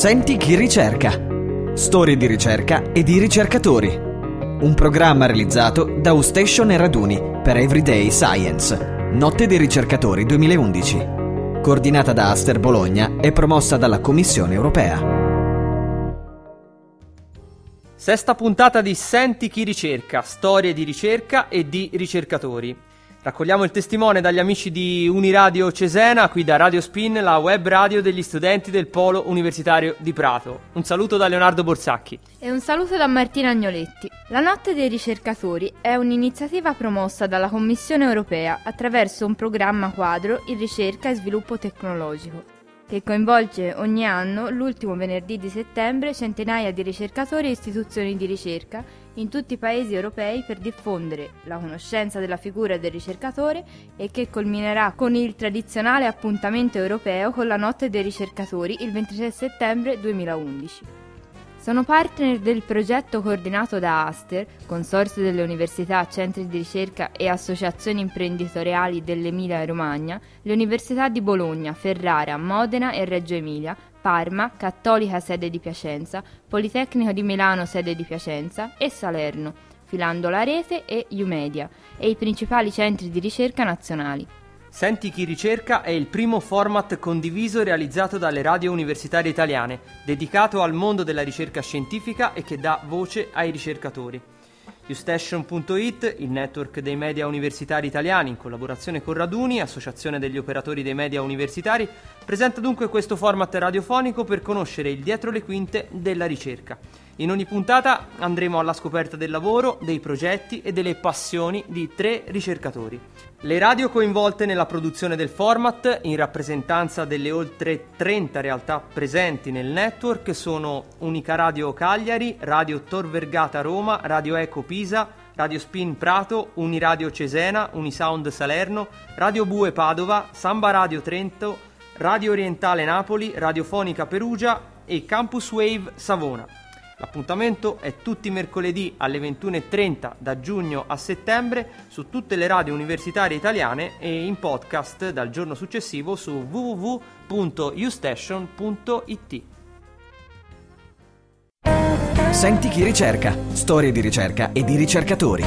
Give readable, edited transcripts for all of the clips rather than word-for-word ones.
Senti chi ricerca. Storie di ricerca e di ricercatori. Un programma realizzato da U-Station e Raduni per Everyday Science. Notte dei ricercatori 2011. Coordinata da Aster Bologna e promossa dalla Commissione Europea. Sesta puntata di Senti chi ricerca, storie di ricerca e di ricercatori. Raccogliamo il testimone dagli amici di Uniradio Cesena, qui da Radio Spin, la web radio degli studenti del Polo Universitario di Prato. Un saluto da Leonardo Borsacchi. E un saluto da Martina Agnoletti. La Notte dei ricercatori è un'iniziativa promossa dalla Commissione Europea attraverso un programma quadro in ricerca e sviluppo tecnologico, che coinvolge ogni anno, l'ultimo venerdì di settembre, centinaia di ricercatori e istituzioni di ricerca in tutti i paesi europei per diffondere la conoscenza della figura del ricercatore e che culminerà con il tradizionale appuntamento europeo con la Notte dei ricercatori il 23 settembre 2011. Sono partner del progetto coordinato da Aster, consorzio delle università, centri di ricerca e associazioni imprenditoriali dell'Emilia-Romagna, le università di Bologna, Ferrara, Modena e Reggio Emilia, Parma, Cattolica sede di Piacenza, Politecnico di Milano sede di Piacenza e Salerno, Filando la Rete e Umedia, e i principali centri di ricerca nazionali. Senti chi ricerca è il primo format condiviso realizzato dalle radio universitarie italiane, dedicato al mondo della ricerca scientifica e che dà voce ai ricercatori. ustation.it, il network dei media universitari italiani in collaborazione con Raduni, associazione degli operatori dei media universitari, presenta dunque questo format radiofonico per conoscere il dietro le quinte della ricerca. In ogni puntata andremo alla scoperta del lavoro, dei progetti e delle passioni di 3 ricercatori. Le radio coinvolte nella produzione del format, in rappresentanza delle oltre 30 realtà presenti nel network, sono Unica Radio Cagliari, Radio Tor Vergata Roma, Radio Eco Pisa, Radio Spin Prato, Uniradio Cesena, Unisound Salerno, Radio Bue Padova, Samba Radio Trento, Radio Orientale Napoli, Radiofonica Perugia e Campus Wave Savona. L'appuntamento è tutti i mercoledì alle 21:30 da giugno a settembre su tutte le radio universitarie italiane e in podcast dal giorno successivo su www.ustation.it. Senti chi ricerca. Storie di ricerca e di ricercatori.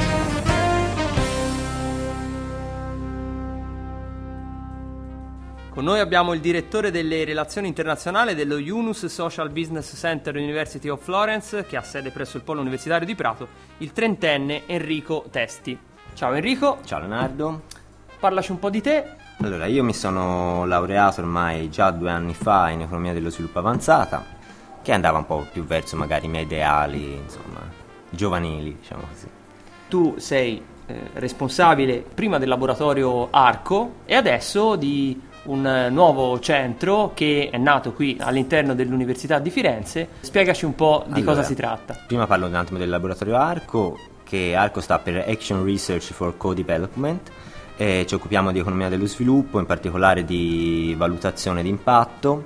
Con noi abbiamo il direttore delle relazioni internazionali dello Yunus Social Business Center University of Florence, che ha sede presso il Polo Universitario di Prato, il trentenne Enrico Testi. Ciao Enrico. Ciao Leonardo. Parlaci un po' di te. Allora, io mi sono laureato ormai già 2 anni fa in economia dello sviluppo avanzata, che andava un po' più verso magari i miei ideali, insomma, giovanili, diciamo così. Tu sei responsabile prima del laboratorio Arco e adesso di un nuovo centro che è nato qui all'interno dell'Università di Firenze. Spiegaci un po' di cosa si tratta. Prima parlo un attimo del laboratorio Arco, che Arco sta per Action Research for Co-Development. Ci occupiamo di economia dello sviluppo, in particolare di valutazione di impatto,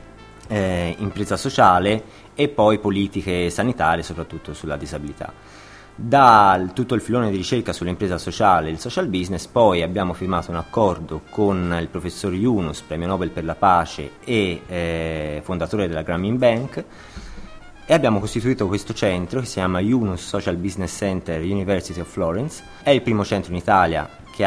impresa sociale e poi politiche sanitarie, soprattutto sulla disabilità. Da tutto il filone di ricerca sull'impresa sociale e il social business, poi abbiamo firmato un accordo con il professor Yunus, premio Nobel per la pace e fondatore della Grameen Bank, e abbiamo costituito questo centro che si chiama Yunus Social Business Center University of Florence. È il primo centro in Italia che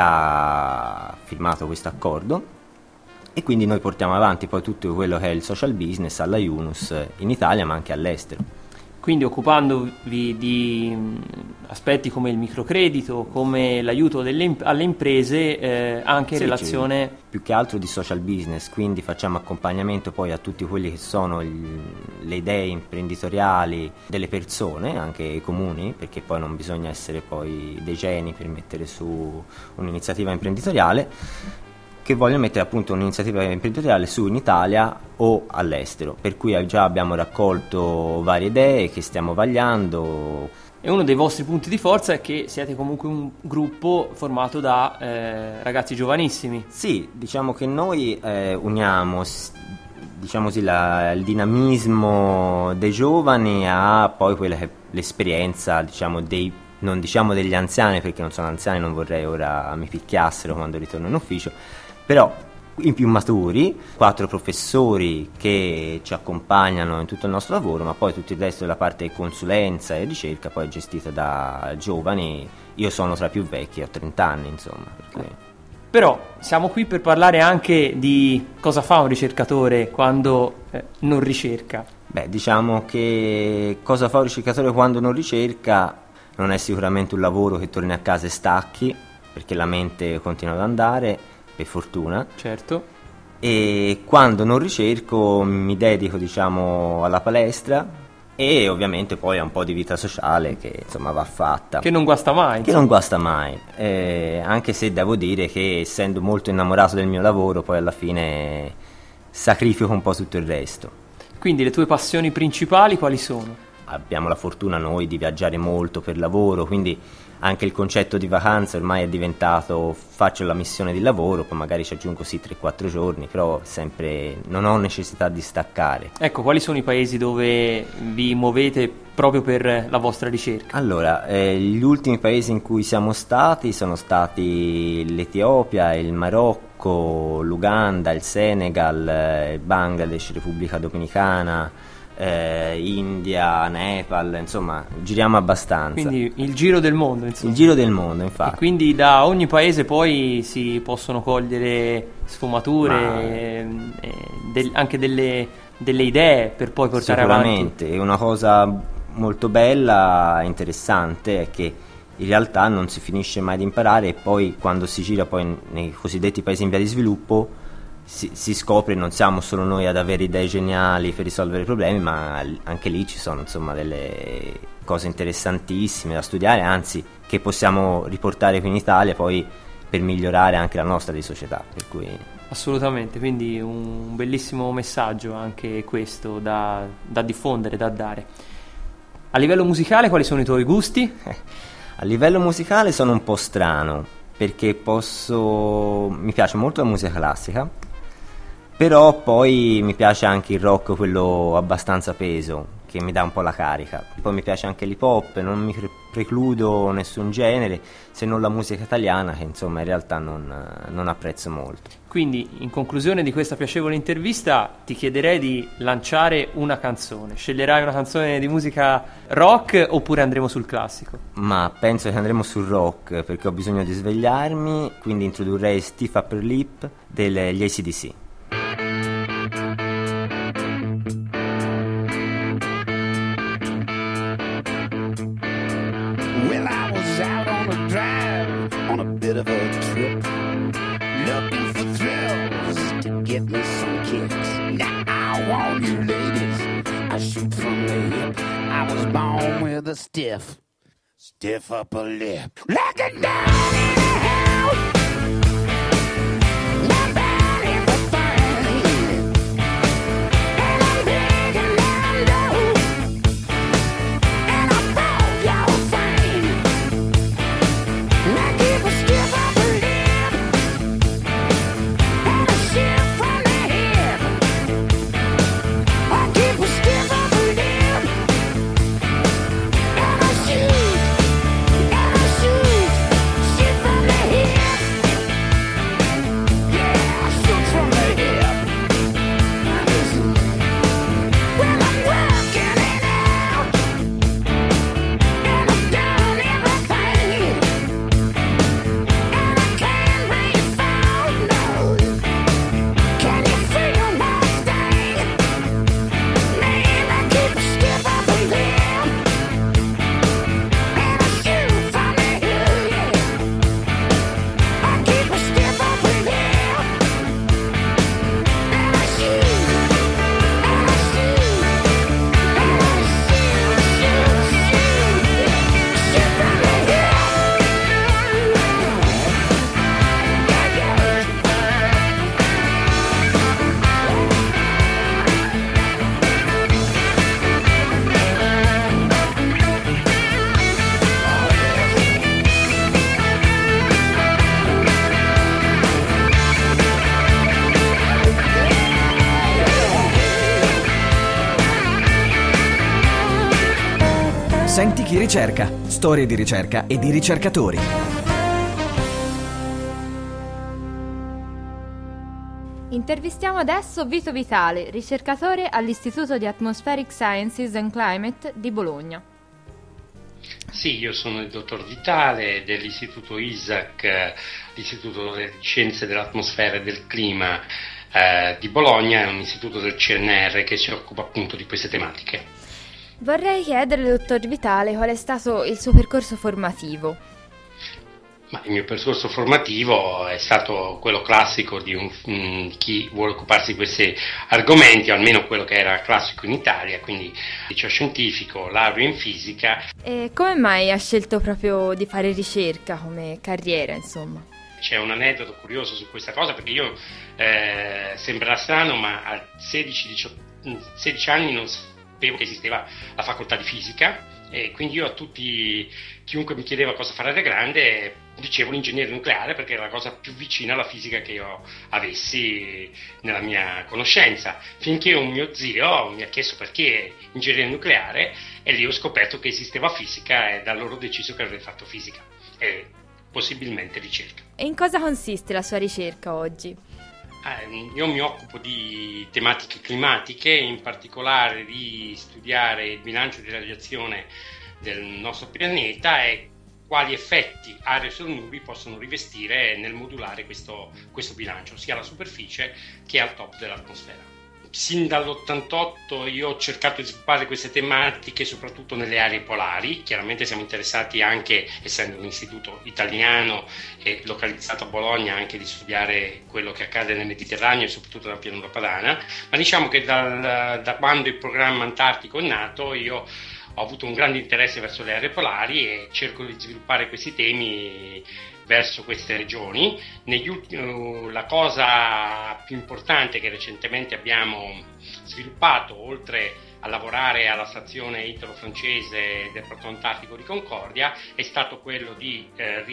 ha firmato questo accordo e quindi noi portiamo avanti poi tutto quello che è il social business alla Yunus in Italia ma anche all'estero. Quindi occupandovi di aspetti come il microcredito, come l'aiuto alle imprese, anche in relazione... Più che altro di social business, quindi facciamo accompagnamento poi a tutti quelli che sono le idee imprenditoriali delle persone, anche comuni, perché poi non bisogna essere poi dei geni per mettere su un'iniziativa imprenditoriale, che vogliono mettere appunto un'iniziativa imprenditoriale su in Italia o all'estero, per cui già abbiamo raccolto varie idee che stiamo vagliando. E uno dei vostri punti di forza è che siete comunque un gruppo formato da ragazzi giovanissimi. Sì, diciamo che noi uniamo, diciamo così, il dinamismo dei giovani a poi quella che è l'esperienza, diciamo, non diciamo degli anziani, perché non sono anziani, non vorrei ora mi picchiassero quando ritorno in ufficio, però i più maturi, 4 professori che ci accompagnano in tutto il nostro lavoro, ma poi tutto il resto della parte di consulenza e ricerca poi è gestita da giovani. Io sono tra i più vecchi, ho 30 anni, insomma. Però siamo qui per parlare anche di cosa fa un ricercatore quando non ricerca. Beh, diciamo che cosa fa un ricercatore quando non ricerca non è sicuramente un lavoro che torni a casa e stacchi, perché la mente continua ad andare, per fortuna. Certo. E quando non ricerco mi dedico, diciamo, alla palestra e ovviamente poi a un po' di vita sociale che insomma va fatta. Che non guasta mai. Che non guasta mai, anche se devo dire che essendo molto innamorato del mio lavoro poi alla fine sacrifico un po' tutto il resto. Quindi le tue passioni principali quali sono? Abbiamo la fortuna noi di viaggiare molto per lavoro, quindi anche il concetto di vacanza ormai è diventato faccio la missione di lavoro, poi magari ci aggiungo sì 3-4 giorni, però sempre non ho necessità di staccare. Ecco, quali sono i paesi dove vi muovete proprio per la vostra ricerca? Allora, gli ultimi paesi in cui siamo stati sono stati l'Etiopia, il Marocco, l'Uganda, il Senegal, il Bangladesh, Repubblica Dominicana, India, Nepal, insomma giriamo abbastanza. Quindi il giro del mondo, insomma. Il giro del mondo, infatti. E quindi da ogni paese poi si possono cogliere sfumature, anche delle idee per poi portare avanti. Sicuramente, una cosa molto bella e interessante è che in realtà non si finisce mai di imparare e poi quando si gira poi nei cosiddetti paesi in via di sviluppo si scopre non siamo solo noi ad avere idee geniali per risolvere i problemi, ma anche lì ci sono insomma delle cose interessantissime da studiare, anzi che possiamo riportare qui in Italia poi per migliorare anche la nostra di società, per cui... Assolutamente, quindi un bellissimo messaggio anche questo da diffondere, da dare. A livello musicale quali sono i tuoi gusti? A livello musicale sono un po' strano perché mi piace molto la musica classica, però poi mi piace anche il rock, quello abbastanza peso, che mi dà un po' la carica. Poi mi piace anche l'hip hop, non mi precludo nessun genere, se non la musica italiana, che insomma in realtà non apprezzo molto. Quindi, in conclusione di questa piacevole intervista, ti chiederei di lanciare una canzone. Sceglierai una canzone di musica rock oppure andremo sul classico? Ma penso che andremo sul rock, perché ho bisogno di svegliarmi, quindi introdurrei Stiff Upper Lip degli AC/DC. Well, I was out on a drive, on a bit of a trip, looking for thrills to get me some kicks. Now I want you ladies, I shoot from the hip. I was born with a stiff upper lip. Like a dog in a house. Senti chi ricerca, storie di ricerca e di ricercatori. Intervistiamo adesso Vito Vitale, ricercatore all'Istituto di Atmospheric Sciences and Climate di Bologna. Sì, io sono il dottor Vitale dell'Istituto ISAC, l'Istituto delle Scienze dell'Atmosfera e del Clima di Bologna, è un istituto del CNR che si occupa appunto di queste tematiche. Vorrei chiederle, dottor Vitale, qual è stato il suo percorso formativo? Ma il mio percorso formativo è stato quello classico di chi vuole occuparsi di questi argomenti, o almeno quello che era classico in Italia, quindi liceo scientifico, laurea in fisica. E come mai ha scelto proprio di fare ricerca come carriera, insomma? C'è un aneddoto curioso su questa cosa, perché io, sembrerà strano, ma a 16 anni non sapevo che esisteva la facoltà di fisica, e quindi io chiunque mi chiedeva cosa fare da grande, dicevo l'ingegnere nucleare, perché era la cosa più vicina alla fisica che io avessi nella mia conoscenza, finché un mio zio mi ha chiesto perché ingegnere nucleare, e lì ho scoperto che esisteva fisica, e da allora ho deciso che avrei fatto fisica e possibilmente ricerca. E in cosa consiste la sua ricerca oggi? Io mi occupo di tematiche climatiche, in particolare di studiare il bilancio di radiazione del nostro pianeta e quali effetti aerosol-nubi possono rivestire nel modulare questo bilancio, sia alla superficie che al top dell'atmosfera. Sin dall'88 io ho cercato di sviluppare queste tematiche soprattutto nelle aree polari. Chiaramente siamo interessati anche, essendo un istituto italiano e localizzato a Bologna, anche di studiare quello che accade nel Mediterraneo e soprattutto nella pianura padana, ma diciamo che da quando il programma Antartico è nato io ho avuto un grande interesse verso le aree polari e cerco di sviluppare questi temi verso queste regioni. La cosa più importante che recentemente abbiamo sviluppato, oltre a lavorare alla stazione italo-francese del Porto Antartico di Concordia, è stato quello di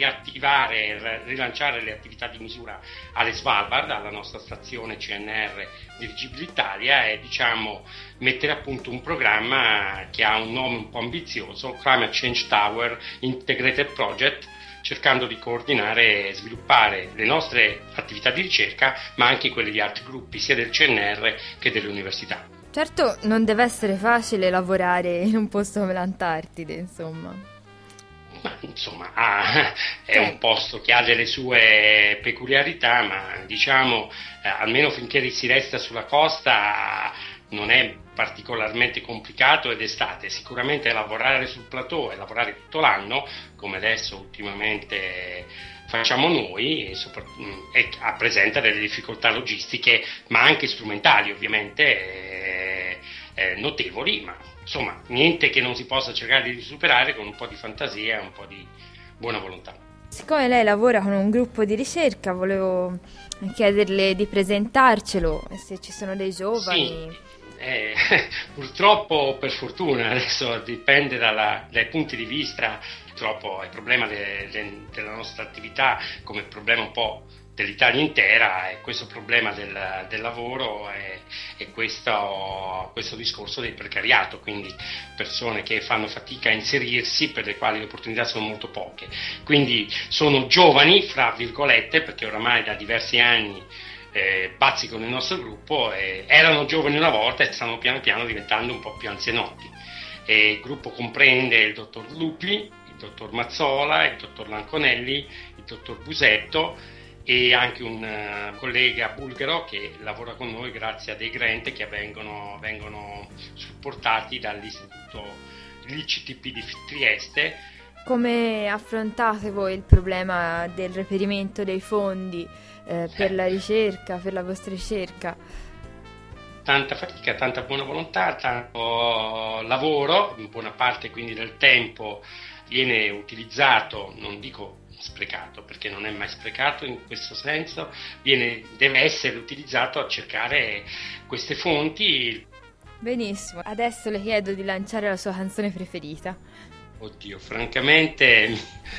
rilanciare le attività di misura alle Svalbard, alla nostra stazione CNR Dirigibile Italia, e mettere a punto un programma che ha un nome un po' ambizioso, Climate Change Tower Integrated Project, cercando di coordinare e sviluppare le nostre attività di ricerca, ma anche quelle di altri gruppi, sia del CNR che delle università. Certo, non deve essere facile lavorare in un posto come l'Antartide, insomma. Ma insomma, è un posto che ha delle sue peculiarità, ma almeno finché si resta sulla costa non è particolarmente complicato ed estate. Sicuramente lavorare sul plateau e lavorare tutto l'anno, come adesso ultimamente facciamo noi, presenta delle difficoltà logistiche, ma anche strumentali ovviamente notevoli, ma insomma niente che non si possa cercare di superare con un po' di fantasia e un po' di buona volontà. Siccome lei lavora con un gruppo di ricerca, volevo chiederle di presentarcelo, se ci sono dei giovani. Sì. Purtroppo, per fortuna, adesso dipende dai punti di vista. Purtroppo il problema della nostra attività, come il problema un po' dell'Italia intera, è questo problema del lavoro e questo discorso del precariato, quindi persone che fanno fatica a inserirsi, per le quali le opportunità sono molto poche. Quindi sono giovani, fra virgolette, perché oramai da diversi anni bazzicano il nostro gruppo, erano giovani una volta e stanno piano piano diventando un po' più anzianotti. Il gruppo comprende il dottor Lupi, il dottor Mazzola, il dottor Lanconelli, il dottor Busetto e anche un collega bulgaro che lavora con noi grazie a dei grant che vengono supportati dall'istituto l'ICTP di Trieste. Come affrontate voi il problema del reperimento dei fondi per la ricerca, per la vostra ricerca? Tanta fatica, tanta buona volontà, tanto lavoro, in buona parte quindi del tempo viene utilizzato, non dico sprecato perché non è mai sprecato in questo senso, deve essere utilizzato a cercare queste fonti. Benissimo, adesso le chiedo di lanciare la sua canzone preferita. Oddio, francamente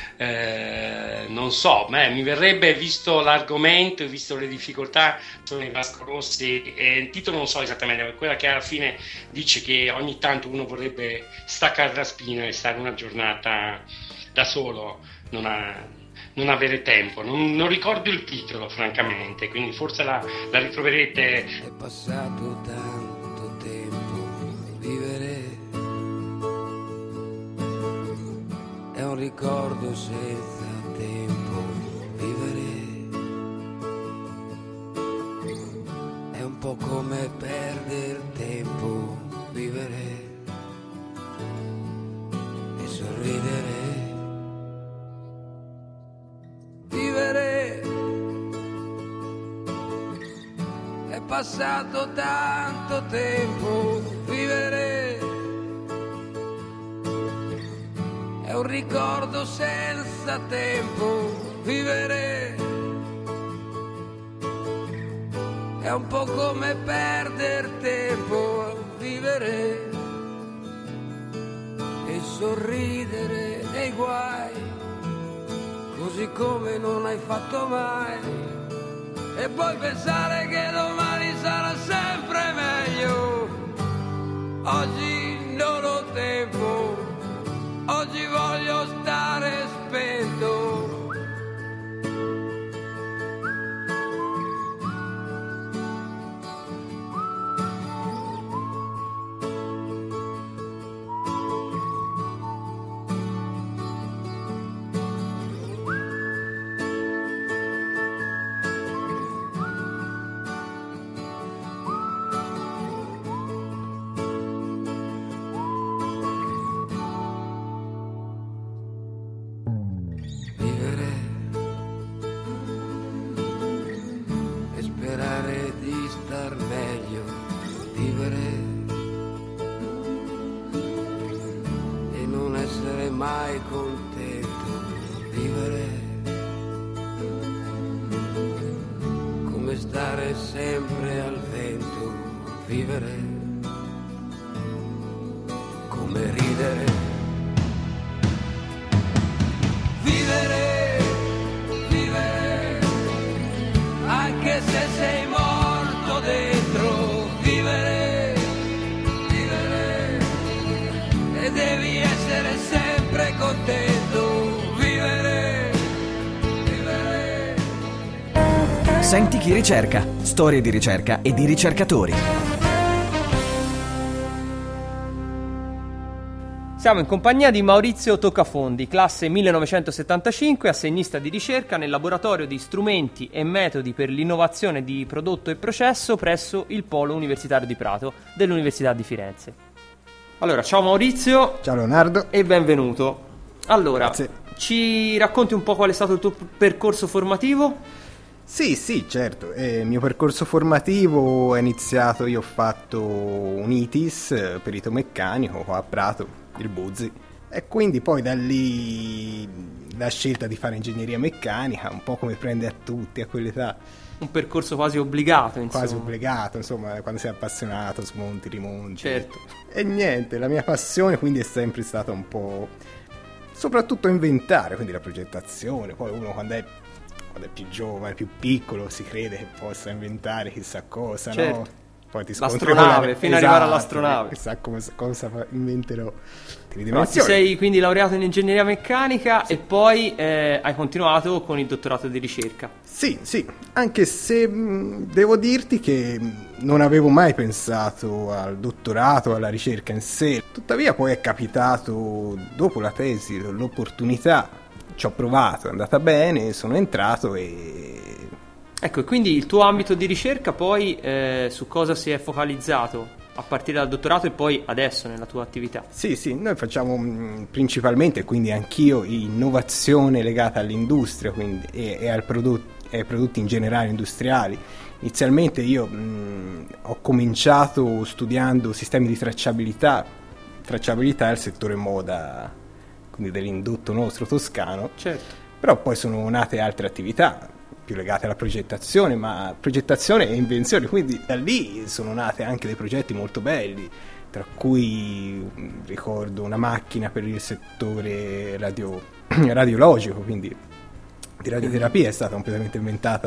non so, mi verrebbe, visto l'argomento, visto le difficoltà, sono i Vasco Rossi, e il titolo non so esattamente, quella che alla fine dice che ogni tanto uno vorrebbe staccare la spina e stare una giornata da solo, non avere tempo. Non ricordo il titolo, francamente, quindi forse la ritroverete. È passato tanto tempo, vivere è un ricordo senza tempo, vivere è un po' come perdere tempo, vivere e sorridere. Vivere è passato tanto tempo, vivere è un ricordo senza tempo, vivere è un po' come perdere tempo, vivere e sorridere nei guai, così come non hai fatto mai, e poi pensare che domani sarà sempre meglio. Oggi non ho tempo, oggi voglio stare spento. Mai contento, vivere come stare sempre al vento, vivere come ridere, vivere, vivere anche se sei morto dentro, vivere, vivere e devi essere sempre contento, vivere, vivere. Senti chi ricerca, storie di ricerca e di ricercatori. Siamo in compagnia di Maurizio Toccafondi, classe 1975, assegnista di ricerca nel laboratorio di strumenti e metodi per l'innovazione di prodotto e processo presso il Polo Universitario di Prato dell'Università di Firenze. Allora, ciao Maurizio. Ciao Leonardo. E benvenuto. Allora, Grazie. Ci racconti un po' qual è stato il tuo percorso formativo? Sì, certo. Il mio percorso formativo è iniziato, io ho fatto un ITIS, perito meccanico, a Prato, il Buzzi, e quindi poi da lì la scelta di fare ingegneria meccanica, un po' come prende a tutti a quell'età. Un percorso quasi obbligato, insomma. Quasi obbligato, insomma, quando sei appassionato, smonti, rimonti. Certo. E niente, la mia passione quindi è sempre stata un po' soprattutto inventare, quindi la progettazione. Poi uno quando è più giovane, più piccolo, si crede che possa inventare chissà cosa, certo. No? Poi ti scontri l'astronave, fino ad arrivare all'astronave. Chissà cosa inventerò. Ti sei quindi laureato in ingegneria meccanica, sì. E poi hai continuato con il dottorato di ricerca. Sì, anche se devo dirti che non avevo mai pensato al dottorato, alla ricerca in sé. Tuttavia poi è capitato, dopo la tesi, l'opportunità, ci ho provato, è andata bene, sono entrato e... Ecco, e quindi il tuo ambito di ricerca poi su cosa si è focalizzato a partire dal dottorato e poi adesso nella tua attività? Sì, noi facciamo principalmente, quindi anch'io, innovazione legata all'industria, quindi, e ai prodotti in generale industriali. Inizialmente io ho cominciato studiando sistemi di tracciabilità è il settore moda, quindi dell'indotto nostro toscano. Certo. Però poi sono nate altre attività più legate alla progettazione, ma progettazione e invenzione, quindi da lì sono nate anche dei progetti molto belli, tra cui ricordo una macchina per il settore radiologico, quindi di radioterapia, è stata completamente inventata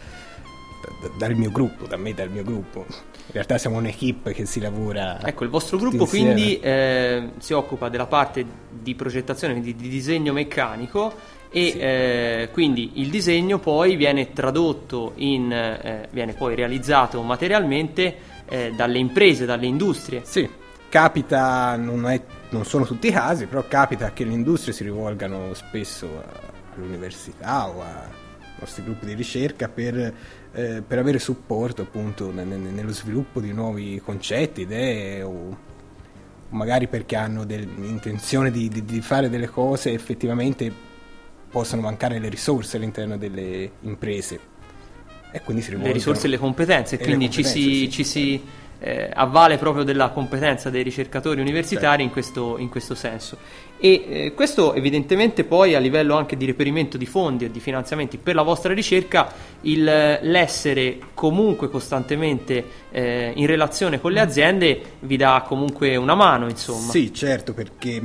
dal mio gruppo, da me e dal mio gruppo. In realtà siamo un'equipe che si lavora. Ecco, il vostro gruppo quindi si occupa della parte di progettazione, quindi di disegno meccanico, e quindi il disegno poi viene tradotto viene poi realizzato materialmente dalle imprese, dalle industrie. Sì, capita, non sono tutti i casi, però capita che le industrie si rivolgano spesso all'università o a nostri gruppi di ricerca per avere supporto appunto nello sviluppo di nuovi concetti, idee, o magari perché hanno l'intenzione di fare delle cose e effettivamente possono mancare le risorse all'interno delle imprese, e quindi si rivolgono le risorse e le competenze, quindi sì. ci si avvale proprio della competenza dei ricercatori universitari, certo, in questo senso. E questo evidentemente poi a livello anche di reperimento di fondi e di finanziamenti per la vostra ricerca, l'essere comunque costantemente in relazione con le aziende vi dà comunque una mano, insomma. Sì, certo, perché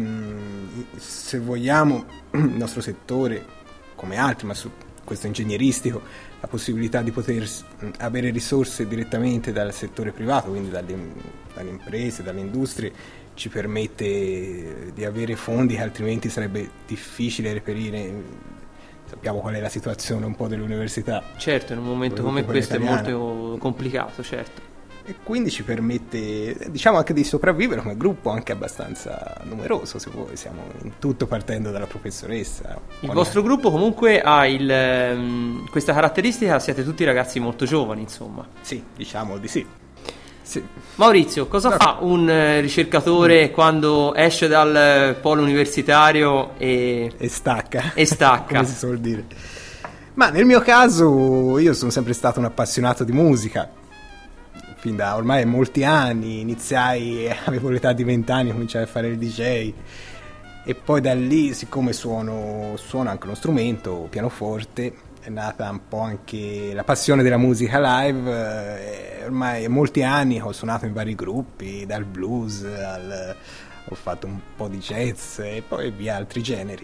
se vogliamo il nostro settore, come altri, ma su questo ingegneristico, la possibilità di poter avere risorse direttamente dal settore privato, quindi dalle imprese, dalle industrie, ci permette di avere fondi che altrimenti sarebbe difficile reperire. Sappiamo qual è la situazione un po' dell'università. Certo, in un momento come questo è molto complicato, certo. E quindi ci permette, diciamo, anche di sopravvivere come gruppo, anche abbastanza numeroso, se vuoi. Siamo in tutto partendo dalla professoressa. Il vostro gruppo comunque ha questa caratteristica, siete tutti ragazzi molto giovani, insomma. Sì, diciamo di sì. Sì. Maurizio, cosa fa un ricercatore quando esce dal polo universitario e stacca? E stacca. Come si suol dire. Ma nel mio caso io sono sempre stato un appassionato di musica. Fin da ormai molti anni avevo l'età di 20 anni, cominciai a fare il DJ, e poi da lì, siccome suono anche uno strumento, pianoforte, è nata un po' anche la passione della musica live. Ormai molti anni ho suonato in vari gruppi, dal blues ho fatto un po' di jazz e poi via altri generi.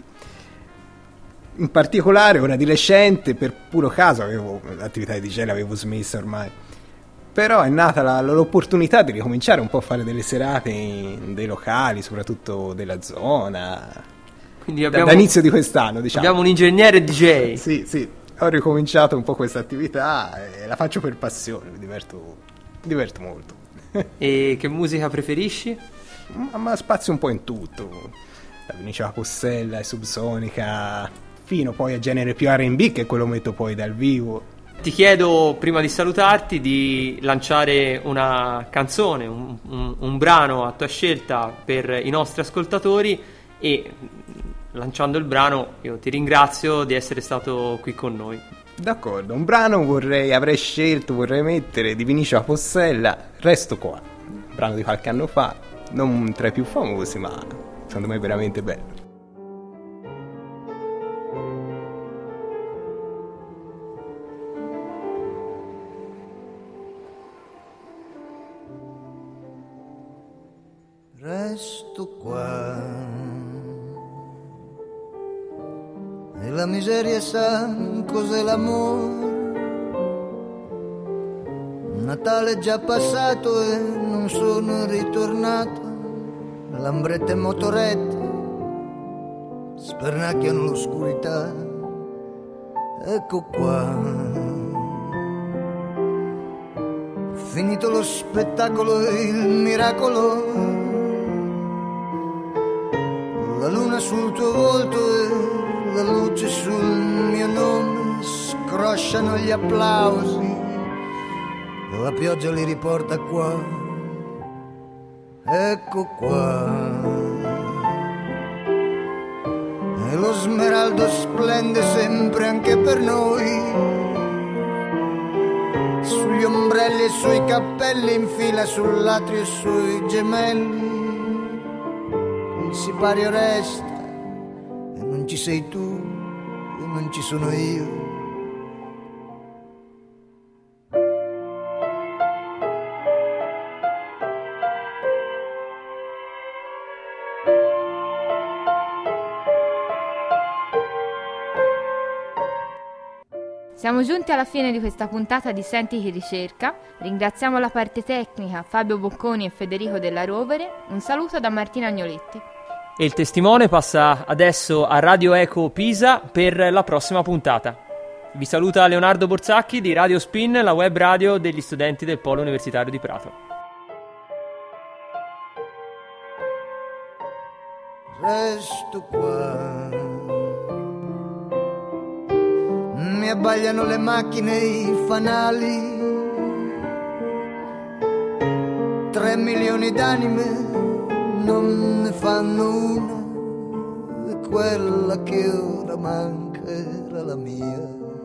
In particolare ora di recente, per puro caso, l'attività di DJ l'avevo smessa ormai, però è nata l'opportunità di ricominciare un po' a fare delle serate in dei locali, soprattutto della zona. Quindi da inizio di quest'anno, diciamo. Abbiamo un ingegnere DJ. Sì, ho ricominciato un po' questa attività e la faccio per passione, mi diverto molto. E che musica preferisci? Ma spazio un po' in tutto, da Vinicio Possella e Subsonica, fino poi a genere più R&B, che quello metto poi dal vivo. Ti chiedo, prima di salutarti, di lanciare una canzone, un brano a tua scelta per i nostri ascoltatori, e lanciando il brano io ti ringrazio di essere stato qui con noi. D'accordo, un brano vorrei mettere di Vinicio Possella, Resto qua, un brano di qualche anno fa, non tra i più famosi, ma secondo me veramente bello. Resto qua e la miseria sa cos'è l'amore. Natale è già passato e non sono ritornato. Lambrette e motorette spernacchiano l'oscurità. Ecco qua, finito lo spettacolo e il miracolo. La luna sul tuo volto e la luce sul mio nome scrosciano gli applausi, la pioggia li riporta qua, ecco qua. E lo smeraldo splende sempre anche per noi, sugli ombrelli e sui cappelli, in fila sull'atrio e sui gemelli. Il sipario resta e non ci sei tu e non ci sono io. Siamo giunti alla fine di questa puntata di Senti chi ricerca. Ringraziamo la parte tecnica Fabio Bocconi e Federico Della Rovere. Un saluto da Martina Agnoletti. E il testimone passa adesso a Radio Eco Pisa per la prossima puntata. Vi saluta Leonardo Borzacchi di Radio Spin, la web radio degli studenti del Polo Universitario di Prato. Resto qua, mi abbagliano le macchine e i fanali, 3 milioni d'anime non ne fanno una, e quella che ora manca era la mia.